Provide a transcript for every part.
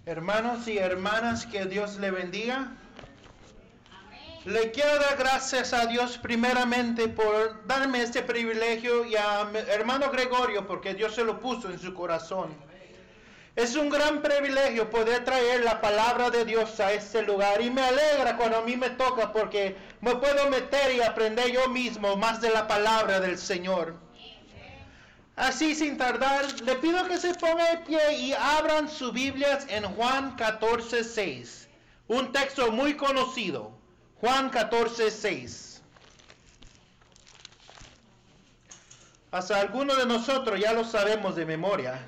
Hermanos y hermanas, que Dios le bendiga. Le quiero dar gracias a Dios primeramente por darme este privilegio y a mi hermano Gregorio porque Dios se lo puso en su corazón. Es un gran privilegio poder traer la palabra de Dios a este lugar y me alegra cuando a mí me toca porque me puedo meter y aprender yo mismo más de la palabra del Señor. Así sin tardar, le pido que se ponga de pie y abran sus Biblias en Juan 14:6. Un texto muy conocido. Juan 14:6. Hasta algunos de nosotros ya lo sabemos de memoria.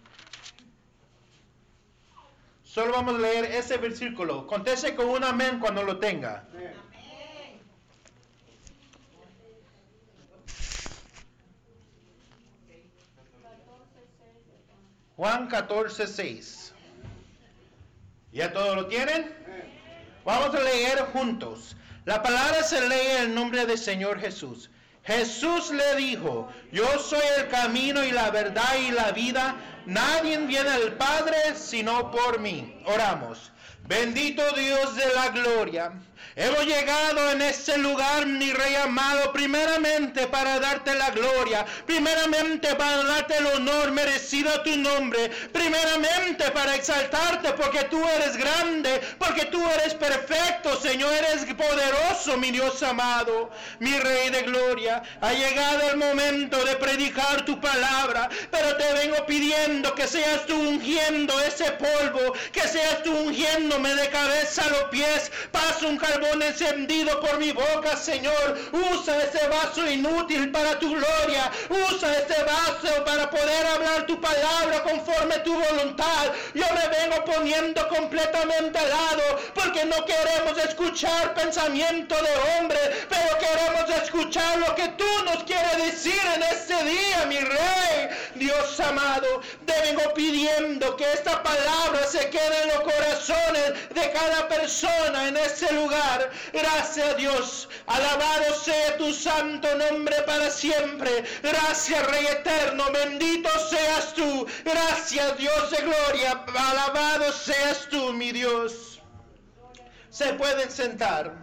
Solo vamos a leer ese versículo. Conteste con un amén cuando lo tenga. Amén. Juan 14:6. ¿Ya todos lo tienen? Vamos a leer juntos. La palabra se lee en el nombre del Señor Jesús. Jesús le dijo: yo soy el camino y la verdad y la vida. Nadie viene al Padre sino por mí. Oramos. Bendito Dios de la gloria. Hemos llegado en este lugar, mi Rey amado, primeramente para darte la gloria, primeramente para darte el honor merecido a tu nombre, primeramente para exaltarte porque tú eres grande, porque tú eres perfecto, Señor, eres poderoso, mi Dios amado, mi Rey de gloria. Ha llegado el momento de predicar tu palabra, pero te vengo pidiendo que seas tú ungiendo ese polvo, que seas tú ungiéndome de cabeza a los pies. Pasa un carbón encendido por mi boca, Señor. Usa ese vaso inútil para tu gloria. Usa ese vaso para poder hablar tu palabra conforme tu voluntad. Yo me vengo poniendo completamente al lado porque no queremos escuchar pensamiento de hombre, pero queremos escuchar lo que tú nos quieres decir en este día, mi Rey. Dios amado, te vengo pidiendo que esta palabra se quede en los corazones de cada persona en este lugar. Gracias, Dios. Alabado sea tu santo nombre para siempre. Gracias, Rey eterno. Bendito seas tú. Gracias, Dios de gloria. Alabado seas tú, mi Dios. Se pueden sentar.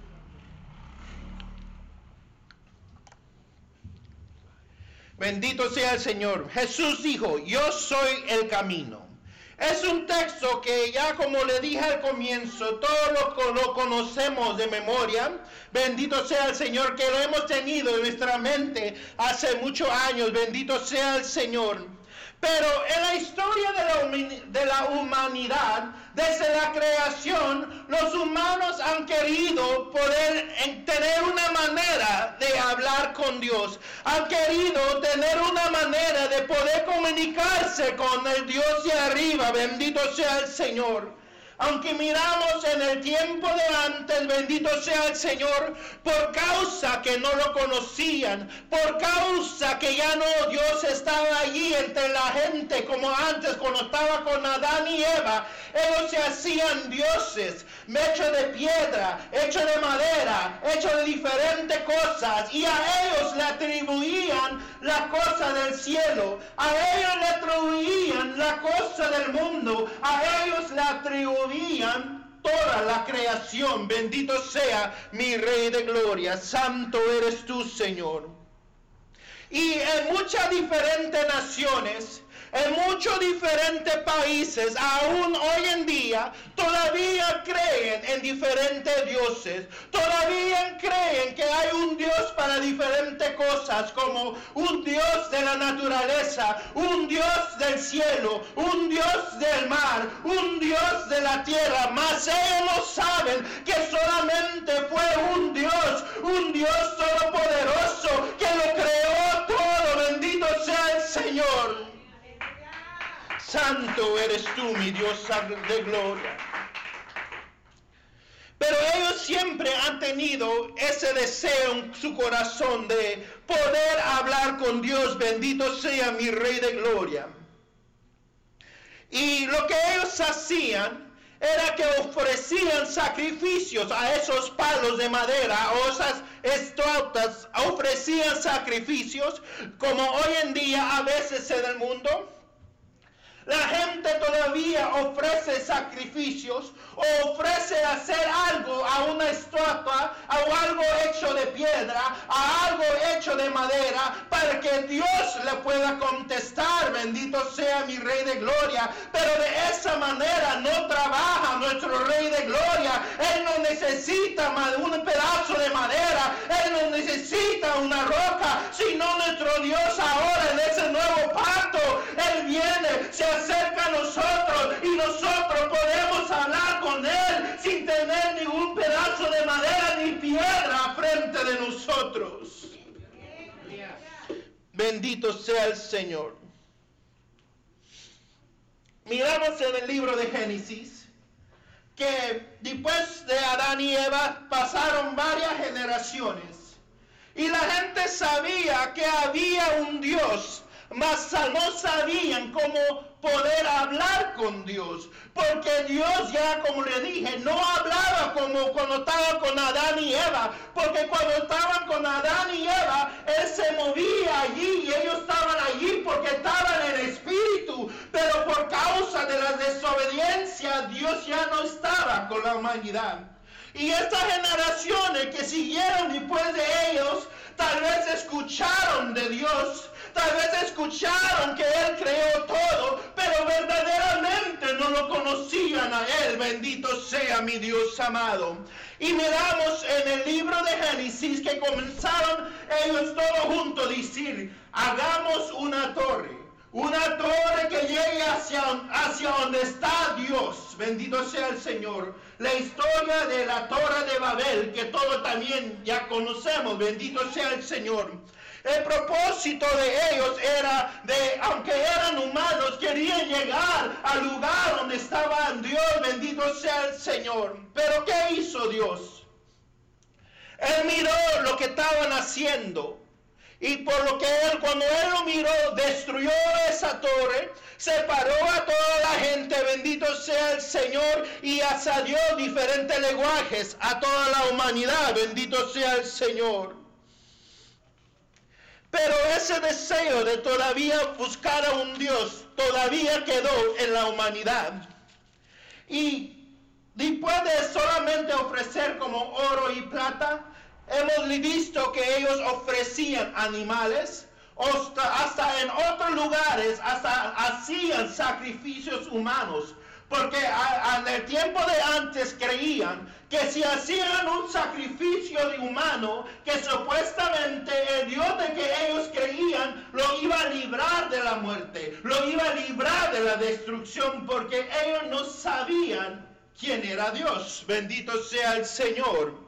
Bendito sea el Señor. Jesús dijo: yo soy el camino. Es un texto que ya, como le dije al comienzo, todos lo conocemos de memoria. Bendito sea el Señor, que lo hemos tenido en nuestra mente hace muchos años. Bendito sea el Señor. Pero en la historia de la humanidad, desde la creación, los humanos han querido poder tener una manera de hablar con Dios. Han querido tener una manera de poder comunicarse con el Dios de arriba. Bendito sea el Señor. Aunque miramos en el tiempo de antes, bendito sea el Señor, por causa que no lo conocían, por causa que ya no Dios estaba allí entre la gente como antes cuando estaba con Adán y Eva. Ellos se hacían dioses, hechos de piedra, hechos de madera, hechos de diferentes cosas, y a ellos le atribuían la cosa del cielo, a ellos le atribuían la cosa del mundo, a ellos le atribuían toda la creación. Bendito sea mi Rey de gloria. Santo eres tú, Señor. Y en muchas diferentes naciones, en muchos diferentes países, aún hoy en día, todavía creen en diferentes dioses. Todavía creen que hay un Dios para diferentes cosas, como un Dios de la naturaleza, un Dios del cielo, un Dios del mar, un Dios de la tierra. Mas ellos no saben que solamente fue un Dios todopoderoso que lo creó todo. Bendito sea el Señor. Santo eres tú, mi Dios de gloria. Pero ellos siempre han tenido ese deseo en su corazón de poder hablar con Dios. Bendito sea mi Rey de gloria. Y lo que ellos hacían era que ofrecían sacrificios a esos palos de madera o esas estatuas. Ofrecían sacrificios como hoy en día a veces en el mundo. La gente todavía ofrece sacrificios o ofrece hacer algo a una estatua, a algo hecho de piedra, a algo hecho de madera, para que Dios le pueda contestar, bendito sea mi Rey de Gloria. Pero de esa manera no trabaja nuestro Rey de Gloria. Él no necesita un pedazo de madera, Él no necesita una roca, sino nuestro Dios ahora en ese nuevo pacto, Él viene, se acerca a nosotros y nosotros podemos hablar con Él sin tener ningún pedazo de madera ni piedra frente de nosotros. Bendito sea el Señor. Miramos en el libro de Génesis que después de Adán y Eva pasaron varias generaciones y la gente sabía que había un Dios, mas no sabían cómo poder hablar con Dios, porque Dios ya, como le dije, no hablaba como cuando estaba con Adán y Eva, porque cuando estaban con Adán y Eva, Él se movía allí y ellos estaban allí porque estaban en espíritu, pero por causa de la desobediencia, Dios ya no estaba con la humanidad. Y estas generaciones que siguieron después de ellos, tal vez escucharon de Dios, tal vez escucharon que Él creó todo, pero verdaderamente no lo conocían a Él. Bendito sea mi Dios amado. Y miramos en el libro de Génesis que comenzaron ellos todos juntos a decir, hagamos una torre que llegue hacia donde está Dios. Bendito sea el Señor. La historia de la Torre de Babel, que todos también ya conocemos. Bendito sea el Señor. El propósito de ellos era de, aunque eran humanos, querían llegar al lugar donde estaba Dios. Bendito sea el Señor. Pero ¿qué hizo Dios? Él miró lo que estaban haciendo. Y por lo que cuando Él lo miró, destruyó esa torre, separó a toda la gente, bendito sea el Señor, y asadió diferentes lenguajes a toda la humanidad, bendito sea el Señor. Pero ese deseo de todavía buscar a un Dios, todavía quedó en la humanidad. Y después de solamente ofrecer como oro y plata, hemos visto que ellos ofrecían animales, hasta en otros lugares, hasta hacían sacrificios humanos, porque en el tiempo de antes creían que si hacían un sacrificio de humano, que supuestamente el Dios de que ellos creían lo iba a librar de la muerte, lo iba a librar de la destrucción, porque ellos no sabían quién era Dios. Bendito sea el Señor.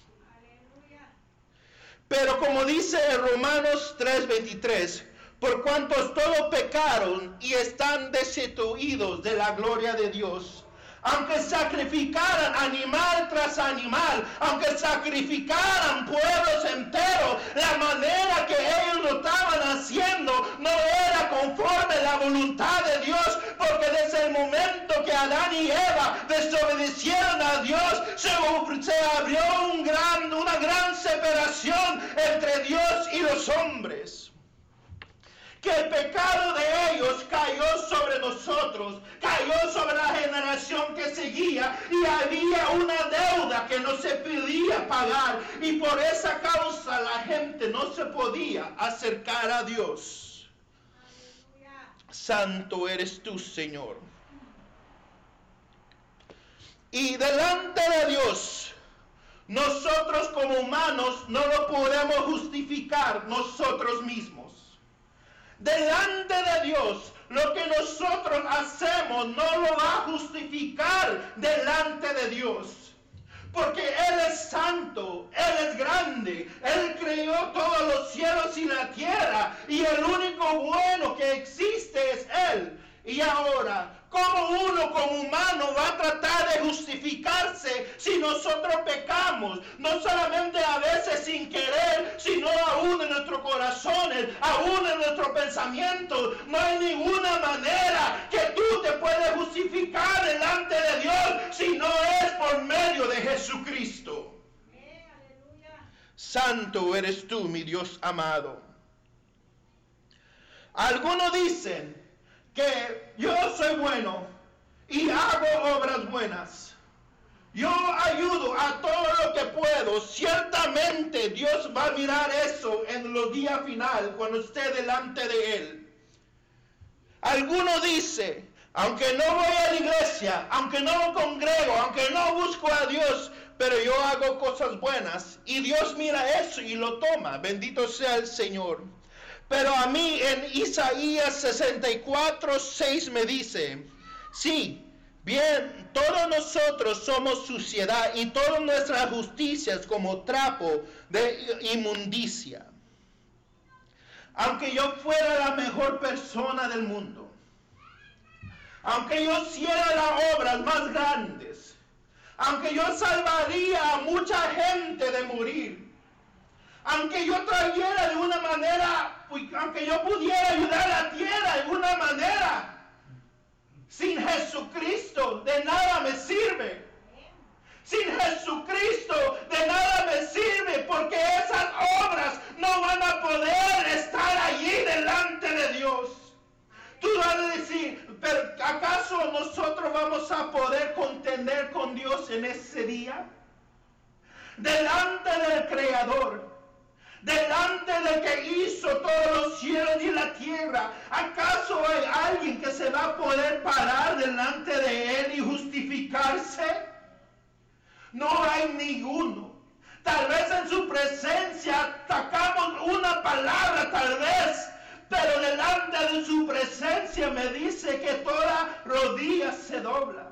Pero como dice en Romanos 3:23, por cuantos todos pecaron y están destituidos de la gloria de Dios, aunque sacrificaran animal tras animal, aunque sacrificaran pueblos enteros, la manera que ellos lo estaban haciendo no era conforme a la voluntad de Dios, porque desde el momento que Adán y Eva desobedecieron a Dios, se abrió una gran separación entre Dios y los hombres. Que el pecado de ellos cayó sobre nosotros, cayó sobre la generación que seguía, y había una deuda que no se podía pagar, y por esa causa la gente no se podía acercar a Dios. Aleluya. Santo eres tú, Señor. Y delante de Dios, nosotros como humanos no lo podemos justificar nosotros mismos. Delante de Dios, lo que nosotros hacemos no lo va a justificar delante de Dios. Porque Él es santo, Él es grande, Él creó todos los cielos y la tierra, y el único bueno que existe es Él. Y ahora, ¿cómo uno como humano va a tratar de justificarse si nosotros pecamos? No solamente a veces sin querer, sino aún en nuestros corazones, aún en nuestros pensamientos. No hay ninguna manera que tú te puedas justificar delante de Dios si no es por medio de Jesucristo. Santo eres tú, mi Dios amado. Algunos dicen que yo soy bueno y hago obras buenas. Yo ayudo a todo lo que puedo. Ciertamente Dios va a mirar eso en los días finales cuando esté delante de Él. Alguno dice, aunque no voy a la iglesia, aunque no congrego, aunque no busco a Dios, pero yo hago cosas buenas. Y Dios mira eso y lo toma. Bendito sea el Señor. Pero a mí en Isaías 64:6 me dice, sí, bien, todos nosotros somos suciedad y todas nuestras justicias como trapo de inmundicia. Aunque yo fuera la mejor persona del mundo, aunque yo hiciera las obras más grandes, aunque yo salvaría a mucha gente de morir, aunque yo trayera de una manera, aunque yo pudiera ayudar a la tierra de una manera, sin Jesucristo de nada me sirve. Sin Jesucristo de nada me sirve, porque esas obras no van a poder estar allí delante de Dios. Tú vas a decir, ¿pero acaso nosotros vamos a poder contender con Dios en ese día? Delante del Creador, delante del que hizo todos los cielos y la tierra, ¿acaso hay alguien que se va a poder parar delante de Él y justificarse? No hay ninguno. Tal vez en su presencia sacamos una palabra, tal vez, pero delante de su presencia me dice que toda rodilla se dobla.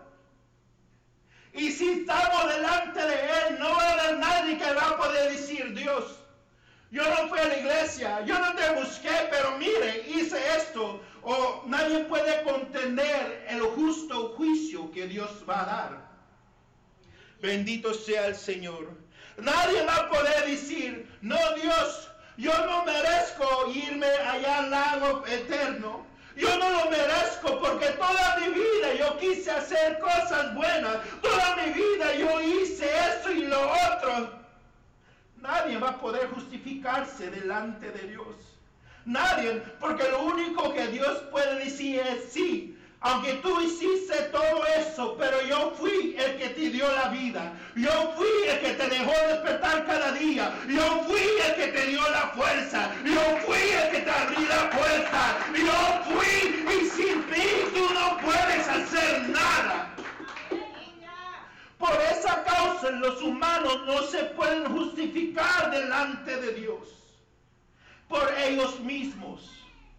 Y si estamos delante de Él, no va a haber nadie que va a poder decir, Dios, yo no fui a la iglesia, yo no te busqué, pero mire, hice esto. O nadie puede contender el justo juicio que Dios va a dar. Bendito sea el Señor. Nadie va a poder decir, no, Dios, yo no merezco irme allá al lago eterno. Yo no lo merezco porque toda mi vida yo quise hacer cosas buenas. Toda mi vida yo hice eso y lo otro. Nadie va a poder justificarse delante de Dios. Nadie, porque lo único que Dios puede decir es sí. Aunque tú hiciste todo eso, pero yo fui el que te dio la vida. Yo fui el que te dejó despertar cada día. Yo fui el que te dio la fuerza. Yo fui el que te abrió la puerta. Yo fui y sin mí tú no puedes hacer nada. Por esa causa los humanos no se pueden justificar delante de Dios por ellos mismos.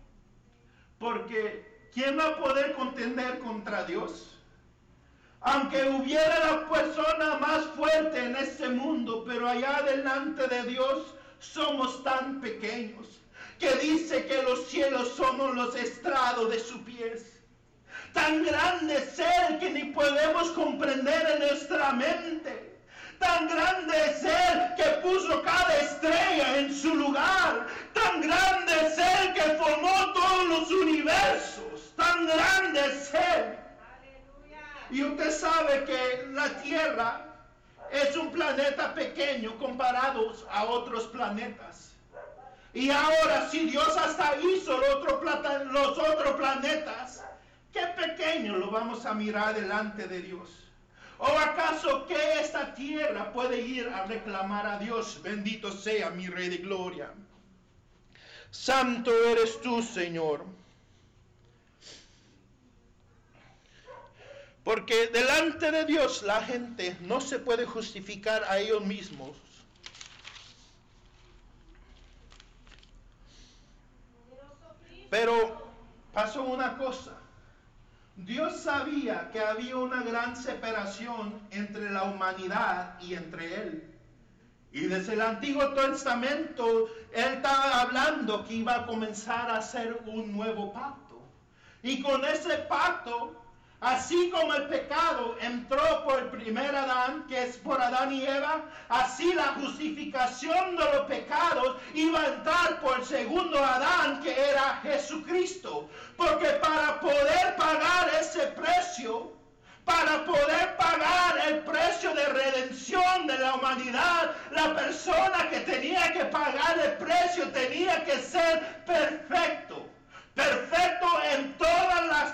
Porque ¿quién va a poder contender contra Dios? Aunque hubiera la persona más fuerte en este mundo, pero allá delante de Dios somos tan pequeños, que dice que los cielos somos los estrados de sus pies. Tan grande es Él que ni podemos comprender en nuestra mente. Tan grande es Él que puso cada estrella en su lugar. Tan grande es Él que formó todos los universos. Tan grande es Él. Aleluya. Y usted sabe que la Tierra es un planeta pequeño comparado a otros planetas. Y ahora si Dios hasta hizo los otros planetas, ¿qué pequeño lo vamos a mirar delante de Dios? ¿O acaso que esta tierra puede ir a reclamar a Dios? Bendito sea mi Rey de Gloria. Santo eres tú, Señor. Porque delante de Dios la gente no se puede justificar a ellos mismos. Pero pasó una cosa. Dios sabía que había una gran separación entre la humanidad y entre Él. Y desde el Antiguo Testamento, Él estaba hablando que iba a comenzar a hacer un nuevo pacto. Y con ese pacto, así como el pecado entró por el primer Adán, que es por Adán y Eva, así la justificación de los pecados iba a entrar por el segundo Adán, que era Jesucristo. Porque para poder pagar ese precio, para poder pagar el precio de redención de la humanidad, la persona que tenía que pagar el precio tenía que ser perfecto. Perfecto en todas las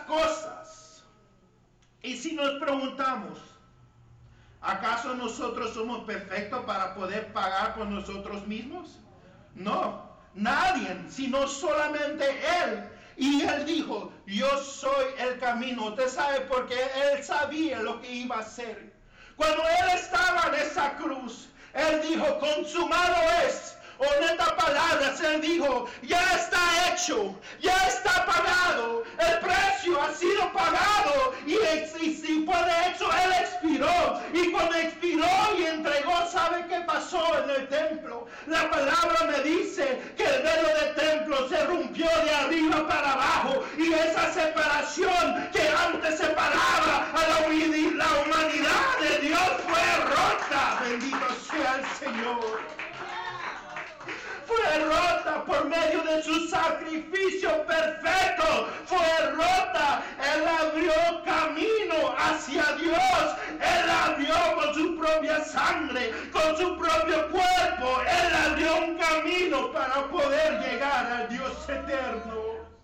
si nos preguntamos, ¿acaso nosotros somos perfectos para poder pagar por nosotros mismos? No, nadie, sino solamente Él. Y Él dijo, yo soy el camino. Usted sabe porque Él sabía lo que iba a hacer. Cuando Él estaba en esa cruz, Él dijo, consumado es. O en estas palabras, Él dijo, ya está hecho, ya está pagado, el precio ha sido pagado y fue de hecho, Él expiró. Y cuando expiró y entregó, ¿sabe qué pasó en el templo? La palabra me dice que el velo del templo se rompió de arriba para abajo y esa separación que antes separaba a la humanidad de Dios fue rota. Bendito sea el Señor. Fue rota por medio de su sacrificio perfecto. Fue rota. Él abrió camino hacia Dios. Él abrió con su propia sangre, con su propio cuerpo. Él abrió un camino para poder llegar al Dios eterno.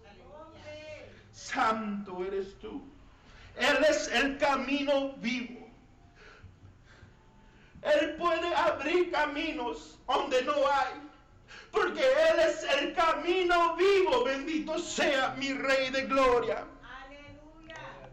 Santo eres tú. Él es el camino vivo. Él puede abrir caminos donde no hay. Porque Él es el camino vivo. Bendito sea mi Rey de Gloria. Aleluya.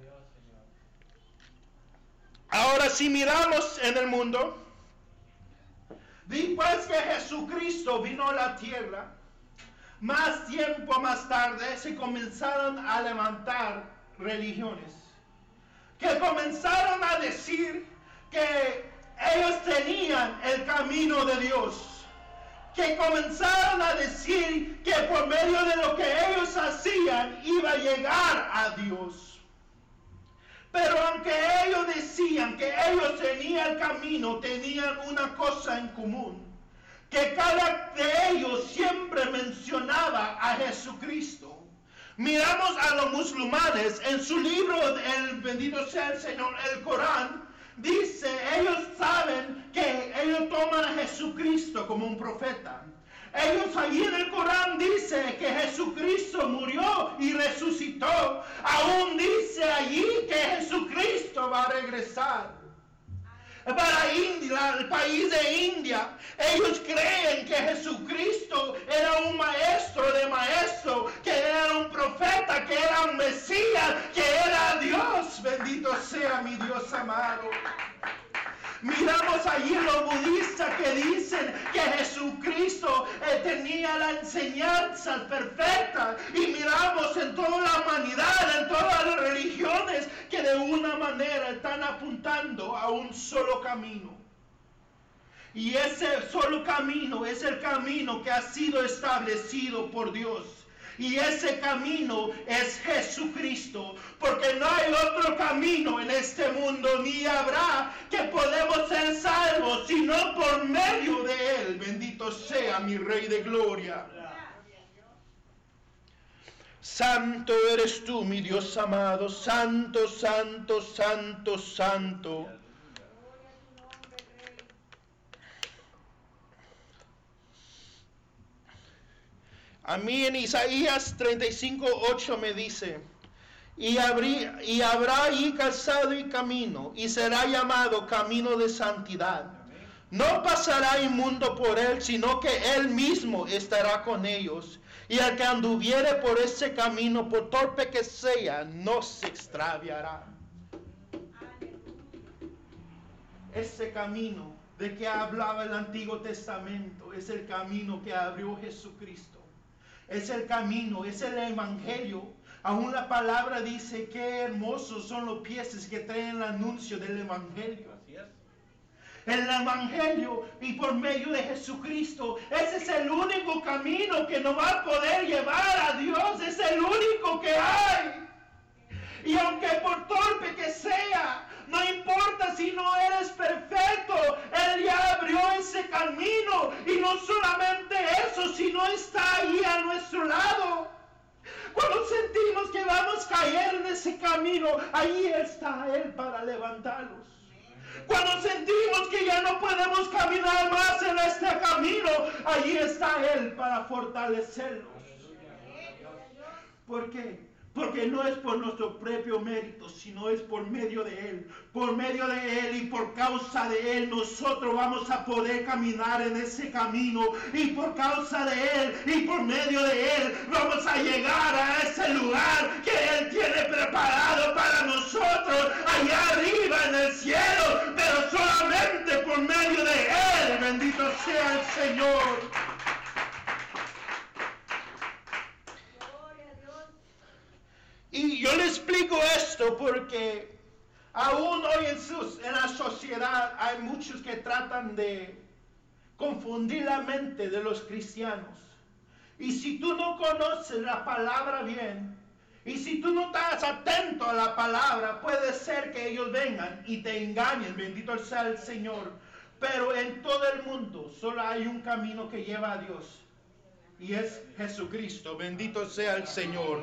Ahora si miramos en el mundo, después que Jesucristo vino a la tierra, más tiempo más tarde se comenzaron a levantar religiones. Que comenzaron a decir que ellos tenían el camino de Dios. Que comenzaron a decir que por medio de lo que ellos hacían iba a llegar a Dios. Pero aunque ellos decían que ellos tenían el camino, tenían una cosa en común. Que cada de ellos siempre mencionaba a Jesucristo. Miramos a los musulmanes en su libro, el bendito sea el Señor, el Corán. Dice, ellos saben que ellos toman a Jesucristo como un profeta. Ellos allí en el Corán dice que Jesucristo murió y resucitó. Aún dice allí que Jesucristo va a regresar. Para India, el país de India, ellos creen que Jesucristo era un maestro de maestros, que era un profeta, que era un Mesías, que era Dios. Bendito sea mi Dios amado. Miramos allí los budistas que dicen que Jesucristo tenía la enseñanza perfecta. Y miramos en toda la humanidad, en todas las religiones, que de una manera están apuntando a un solo camino. Y ese solo camino es el camino que ha sido establecido por Dios. Y ese camino es Jesucristo, porque no hay otro camino en este mundo, ni habrá, que podemos ser salvos, sino por medio de Él. Bendito sea mi Rey de Gloria. Santo eres tú, mi Dios amado, santo, santo, santo, santo. A mí en Isaías 35:8 me dice, y habrá ahí calzado y camino, y será llamado camino de santidad. No pasará inmundo por él, sino que él mismo estará con ellos. Y el que anduviere por ese camino, por torpe que sea, no se extraviará. Ese camino de que hablaba el Antiguo Testamento es el camino que abrió Jesucristo. Es el camino, es el evangelio. Aún la palabra dice que hermosos son los pies que traen el anuncio del evangelio. Así es. El evangelio y por medio de Jesucristo, ese es el único camino que nos va a poder llevar a Dios. Es el único que hay. Y aunque por torpe que sea, no importa si no eres perfecto, Él ya abrió ese camino. Y no solamente eso, sino está ahí a nuestro lado. Cuando sentimos que vamos a caer en ese camino, ahí está Él para levantarlos. Cuando sentimos que ya no podemos caminar más en este camino, allí está Él para fortalecerlos. ¿Por qué? Porque no es por nuestro propio mérito, sino es por medio de Él. Por medio de Él y por causa de Él, nosotros vamos a poder caminar en ese camino. Y por causa de Él y por medio de Él, vamos a llegar a ese lugar que Él tiene preparado para nosotros, allá arriba en el cielo. Pero solamente por medio de Él. Bendito sea el Señor. Y yo le explico esto porque aún hoy en la sociedad hay muchos que tratan de confundir la mente de los cristianos. Y si tú no conoces la palabra bien, y si tú no estás atento a la palabra, puede ser que ellos vengan y te engañen. Bendito sea el Señor. Pero en todo el mundo solo hay un camino que lleva a Dios. Y es Jesucristo. Bendito sea el Señor.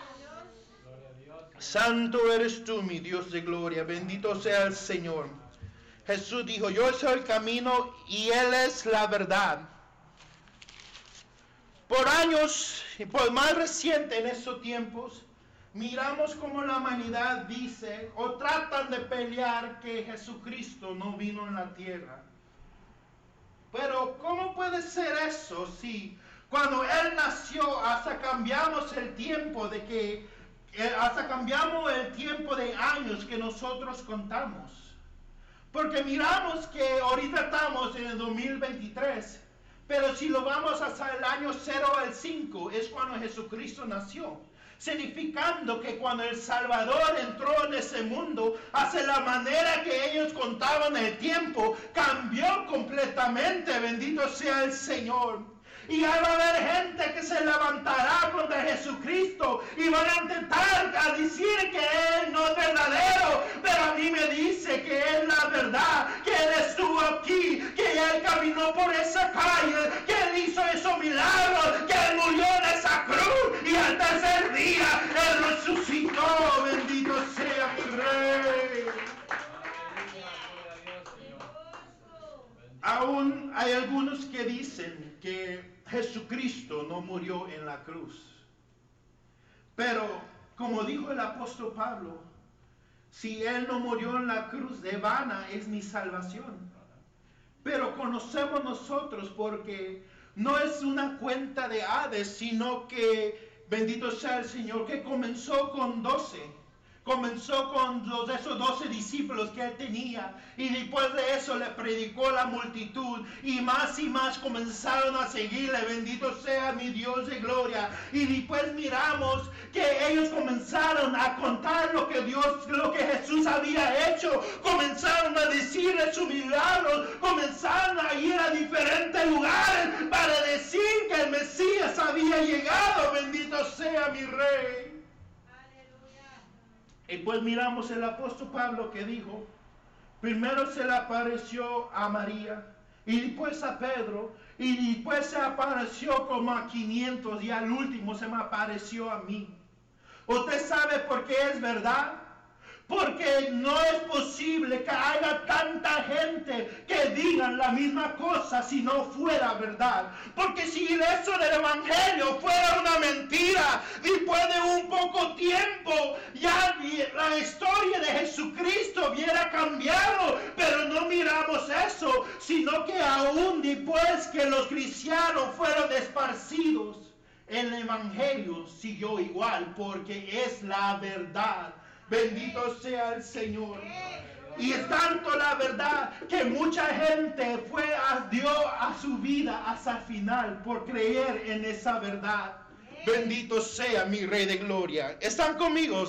Santo eres tú, mi Dios de gloria. Bendito sea el Señor. Jesús dijo, yo soy el camino y Él es la verdad. Por años, y por más reciente en estos tiempos, miramos como la humanidad dice o tratan de pelear que Jesucristo no vino en la tierra. Pero ¿cómo puede ser eso si cuando Él nació hasta cambiamos el tiempo de años que nosotros contamos? Porque miramos que ahorita estamos en el 2023, pero si lo vamos hasta el año 0 al 5 es cuando Jesucristo nació. Significando que cuando el Salvador entró en ese mundo, hacia la manera que ellos contaban el tiempo, cambió completamente. Bendito sea el Señor. Y ahí va a haber gente que se levantará contra Jesucristo y van a intentar a decir que Él no es verdadero. Pero a mí me dice que es la verdad, que Él estuvo aquí, que Él caminó por esa calle, que Él hizo esos milagros, que Él murió en esa cruz y al tercer día Él resucitó. Bendito sea mi Rey. Aún hay algunos que dicen que Jesucristo no murió en la cruz. Pero, como dijo el apóstol Pablo, si Él no murió en la cruz, de vana es mi salvación. Pero conocemos nosotros porque no es una cuenta de Hades, sino que, bendito sea el Señor, que comenzó con 12. Comenzó con esos 12 discípulos que Él tenía, y después de eso le predicó a la multitud y más comenzaron a seguirle. Bendito sea mi Dios de gloria. Y después miramos que ellos comenzaron a contar lo que Jesús había hecho, comenzaron a decirle sus milagros, comenzaron a ir a diferentes lugares para decir que el Mesías había llegado. Bendito sea mi Rey. Y pues miramos el apóstol Pablo que dijo, primero se le apareció a María, y después a Pedro, y después se apareció como a 500, y al último se me apareció a mí. ¿Usted sabe por qué es verdad? Porque no es posible que haya tanta gente que digan la misma cosa si no fuera verdad. Porque si eso del evangelio fuera una mentira, después de un poco tiempo ya la historia de Jesucristo hubiera cambiado. Pero no miramos eso, sino que aún después que los cristianos fueron esparcidos, el evangelio siguió igual porque es la verdad. Bendito sea el Señor. Y es tanto la verdad que mucha gente dio a su vida hasta el final por creer en esa verdad. Bendito sea mi Rey de gloria. ¿Están conmigo?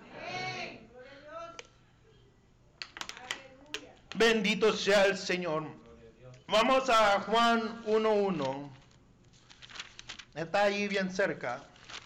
Bendito sea el Señor. Vamos a Juan 1:1. Está ahí bien cerca.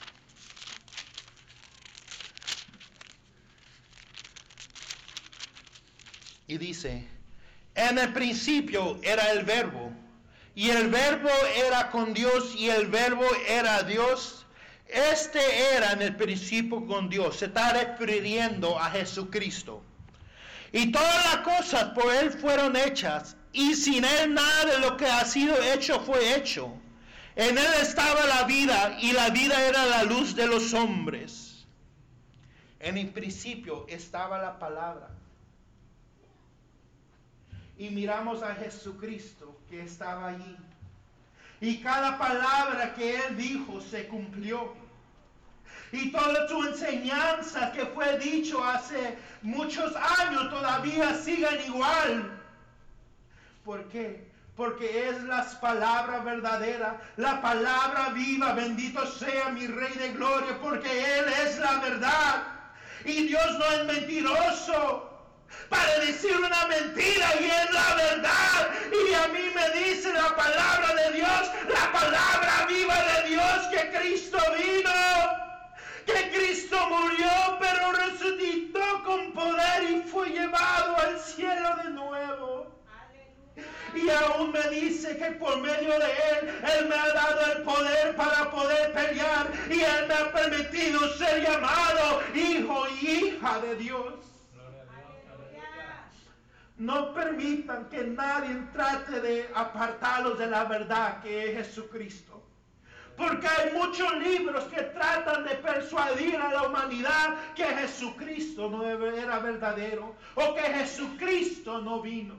Y dice, en el principio era el verbo, y el verbo era con Dios, y el verbo era Dios. Este era en el principio con Dios. Se está refiriendo a Jesucristo. Y todas las cosas por Él fueron hechas, y sin Él nada de lo que ha sido hecho fue hecho. En Él estaba la vida, y la vida era la luz de los hombres. En el principio estaba la palabra. Y miramos a Jesucristo que estaba allí. Y cada palabra que Él dijo se cumplió. Y toda su enseñanza que fue dicho hace muchos años todavía siguen igual. ¿Por qué? Porque es la palabra verdadera, la palabra viva. Bendito sea mi Rey de Gloria, porque Él es la verdad. Y Dios no es mentiroso para decir una mentira, y es la verdad. Y a mí me dice la palabra de Dios, la palabra viva de Dios, que Cristo vino, que Cristo murió, pero resucitó con poder y fue llevado al cielo de nuevo. Y aún me dice que por medio de Él me ha dado el poder para poder pelear, y Él me ha permitido ser llamado hijo y hija de Dios. No permitan que nadie trate de apartarlos de la verdad que es Jesucristo. Porque hay muchos libros que tratan de persuadir a la humanidad que Jesucristo no era verdadero, o que Jesucristo no vino.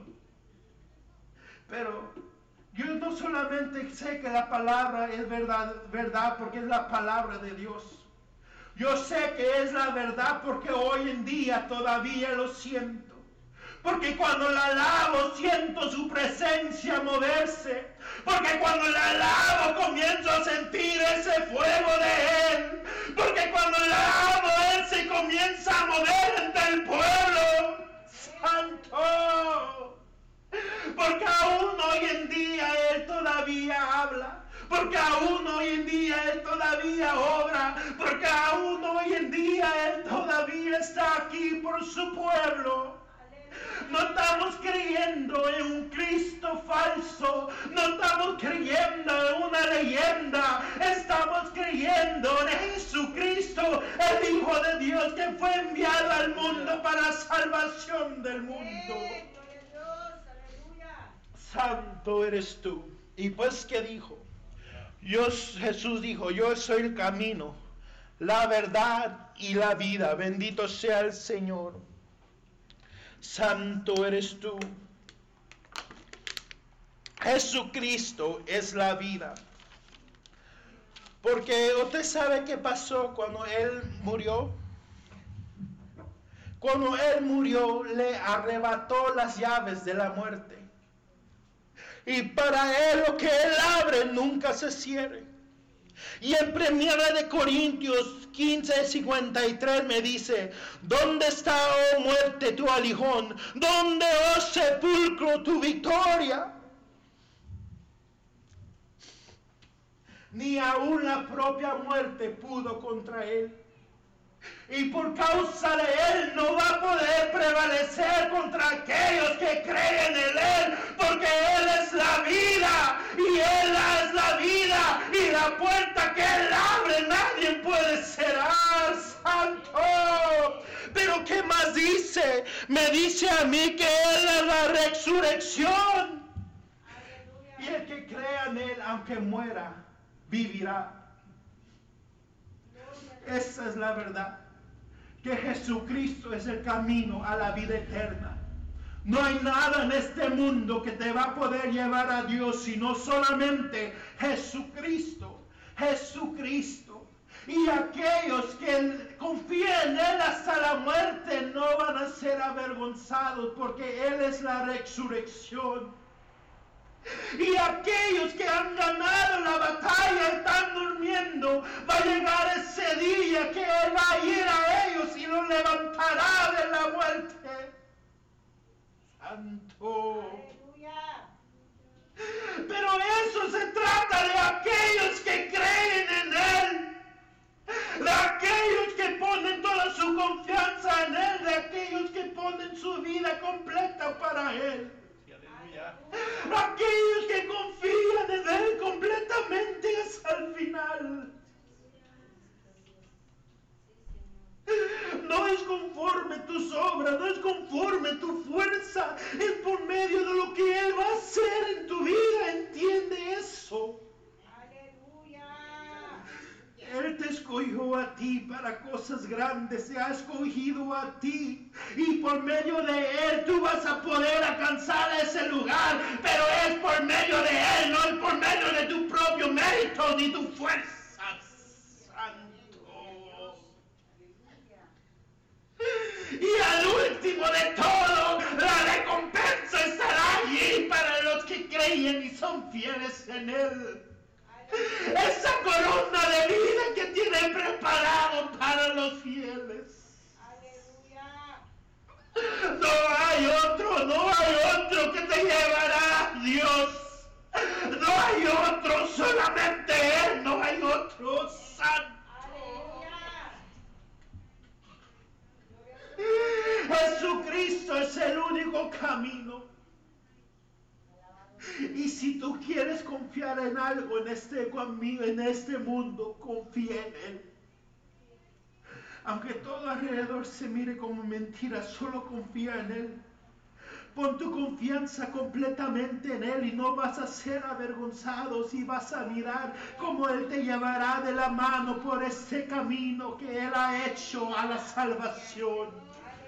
Pero yo no solamente sé que la palabra es verdad porque es la palabra de Dios. Yo sé que es la verdad porque hoy en día todavía lo siento. Porque cuando la alabo siento su presencia moverse. Porque cuando la alabo comienzo a sentir ese fuego de Él. Porque cuando la alabo Él se comienza a mover entre el pueblo. ¡Santo! Porque aún hoy en día Él todavía habla. Porque aún hoy en día Él todavía obra. Porque aún hoy en día Él todavía está aquí por su pueblo. No estamos creyendo en un Cristo falso. No estamos creyendo en una leyenda. Estamos creyendo en Jesucristo, el Hijo de Dios, que fue enviado al mundo para la salvación del mundo. Santo eres tú. Y pues, ¿qué dijo? Jesús dijo, yo soy el camino, la verdad y la vida. Bendito sea el Señor. Santo eres tú. Jesucristo es la vida. Porque usted sabe qué pasó cuando Él murió. Cuando Él murió, le arrebató las llaves de la muerte. Y para Él lo que Él abre nunca se cierre. Y en 1 Corintios 15:53 me dice, ¿dónde está, oh muerte, tu aguijón? ¿Dónde, oh sepulcro, tu victoria? Ni aún la propia muerte pudo contra Él. Y por causa de Él no va a poder prevalecer contra aquellos que creen en Él, porque Él es la vida, y Él es la vida, y la puerta que Él abre nadie puede cerrar. ¡Santo! Pero ¿qué más dice? Me dice a mí que Él es la resurrección. Aleluya. Y el que crea en Él, aunque muera, vivirá. Esa es la verdad. Que Jesucristo es el camino a la vida eterna. No hay nada en este mundo que te va a poder llevar a Dios, sino solamente Jesucristo. Jesucristo. Y aquellos que confían en Él hasta la muerte no van a ser avergonzados, porque Él es la resurrección. Y aquellos que han ganado la batalla están durmiendo. Va a llegar ese día que Él va a ir a ellos y los levantará de la muerte. Santo. Aleluya. Pero eso se trata de aquellos que creen en Él. De aquellos que ponen toda su confianza en Él. De aquellos que ponen su vida completa para Él. Aquellos que confían en Él completamente hasta el final. No es conforme tus obras, no es conforme tu fuerza, es por medio de lo que Él va a hacer en tu vida. ¿Entiende eso? Aleluya. Él te escogió a ti para para cosas grandes, te ha escogido a ti. Y por medio de Él tú vas a poder alcanzar ese lugar. Pero es por medio de Él, no es por medio de tu propio mérito ni tu fuerza. Y al último de todo, la recompensa estará allí para los que creen y son fieles en Él. Esa corona de vida que tiene preparado para los fieles. No hay otro que te llevará a Dios. No hay otro, solamente Él, no hay otro santo. Jesucristo es el único camino. Y si tú quieres confiar en algo en este mundo, confía en Él. Aunque todo alrededor se mire como mentira, solo confía en Él. Pon tu confianza completamente en Él y no vas a ser avergonzado si vas a mirar cómo Él te llevará de la mano por este camino que Él ha hecho a la salvación.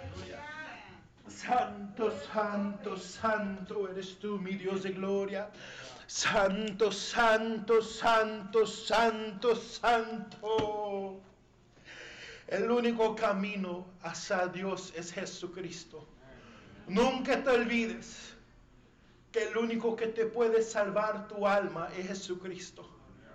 Santo, santo, santo eres tú, mi Dios de gloria. Santo, santo, santo, santo, santo. El único camino hacia Dios es Jesucristo. Nunca te olvides que el único que te puede salvar tu alma es Jesucristo.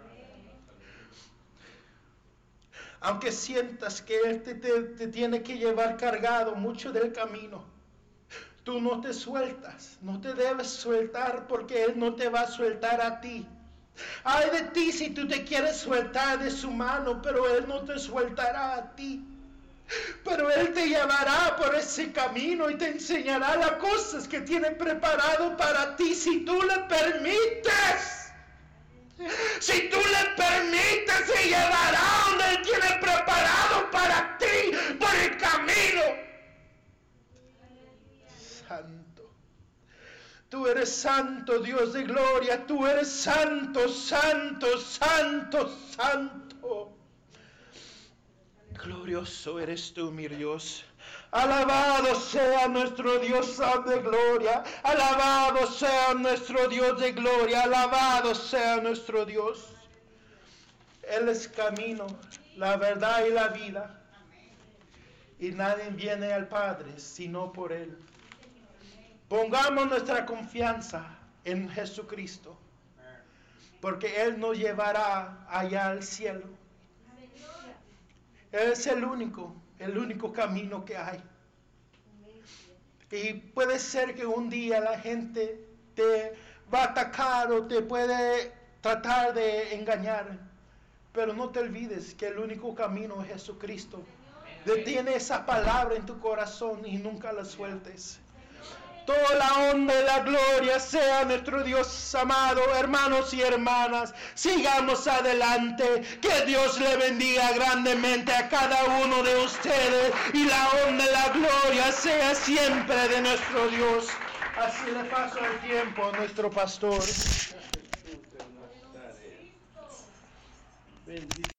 Aunque sientas que Él te tiene que llevar cargado mucho del camino, tú no te sueltas, no te debes soltar porque Él no te va a soltar a ti. Ay de ti si tú te quieres soltar de su mano, pero Él no te soltará a ti. Pero Él te llevará por ese camino y te enseñará las cosas que tiene preparado para ti si tú le permites. Si tú le permites, se llevará donde Él tiene preparado para ti por el camino. Santo. Tú eres santo, Dios de gloria. Tú eres santo, santo, santo, santo. Glorioso eres tú, mi Dios. Alabado sea nuestro Dios de gloria. Alabado sea nuestro Dios de gloria. Alabado sea nuestro Dios. Él es camino, la verdad y la vida. Y nadie viene al Padre sino por Él. Pongamos nuestra confianza en Jesucristo, porque Él nos llevará allá al cielo. Él es el único camino que hay. Y puede ser que un día la gente te va a atacar o te puede tratar de engañar, pero no te olvides que el único camino es Jesucristo. Detiene esa palabra en tu corazón y nunca la sueltes. Toda la honra y la gloria sea nuestro Dios amado. Hermanos y hermanas, sigamos adelante. Que Dios le bendiga grandemente a cada uno de ustedes. Y la honra y la gloria sea siempre de nuestro Dios. Así le paso el tiempo a nuestro pastor. Bendito.